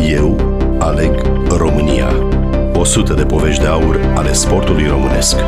Eu aleg România. 100 de povești de aur ale sportului românesc.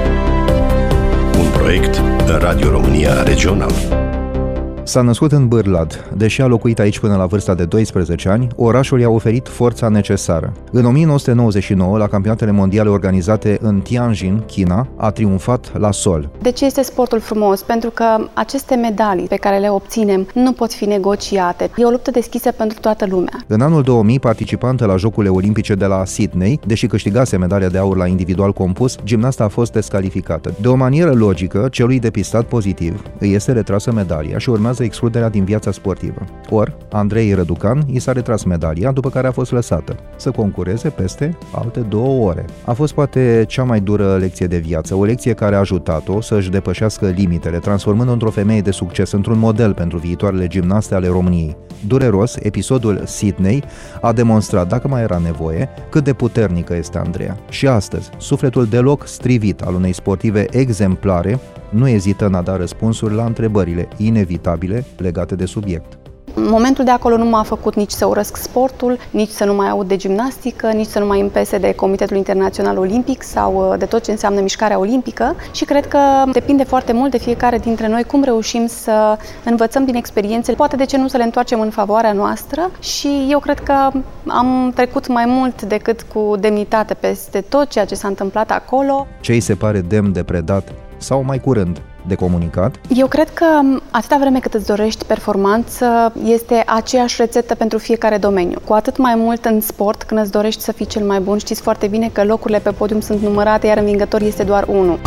Un proiect Radio România Regional. S-a născut în Bârlad. Deși a locuit aici până la vârsta de 12 ani, orașul i-a oferit forța necesară. În 1999, la campionatele mondiale organizate în Tianjin, China, a triumfat la sol. De ce este sportul frumos? Pentru că aceste medalii pe care le obținem nu pot fi negociate. E o luptă deschisă pentru toată lumea. În anul 2000, participantă la Jocurile Olimpice de la Sydney, deși câștigase medalia de aur la individual compus, gimnasta a fost descalificată. De o manieră logică, celui depistat pozitiv îi este retrasă medalia și urmează excluderea din viața sportivă. Or, Andrei Răducan i s-a retras medalia, după care a fost lăsată să concureze peste alte 2 ore. A fost poate cea mai dură lecție de viață, o lecție care a ajutat-o să-și depășească limitele, transformând-o într-o femeie de succes, într-un model pentru viitoarele gimnaste ale României. Dureros, episodul Sydney a demonstrat, dacă mai era nevoie, cât de puternică este Andreea. Și astăzi, sufletul deloc strivit al unei sportive exemplare nu ezită în a da răspunsuri la întrebările inevitabile legate de subiect. Momentul de acolo nu m-a făcut nici să urăsc sportul, nici să nu mai aud de gimnastică, nici să nu mai îmi pese de Comitetul Internațional Olimpic sau de tot ce înseamnă mișcarea olimpică și cred că depinde foarte mult de fiecare dintre noi cum reușim să învățăm din experiențe, poate de ce nu să le întoarcem în favoarea noastră și eu cred că am trecut mai mult decât cu demnitate peste tot ceea ce s-a întâmplat acolo. Ce îi se pare demn de predat sau mai curând de comunicat? Eu cred că atâta vreme cât îți dorești performanță, este aceeași rețetă pentru fiecare domeniu. Cu atât mai mult în sport, când îți dorești să fii cel mai bun, știți foarte bine că locurile pe podium sunt numărate, iar învingător este doar unul.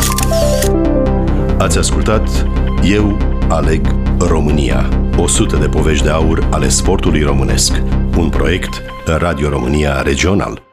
Ați ascultat Eu aleg România. 100 de povești de aur ale sportului românesc. Un proiect Radio România Regional.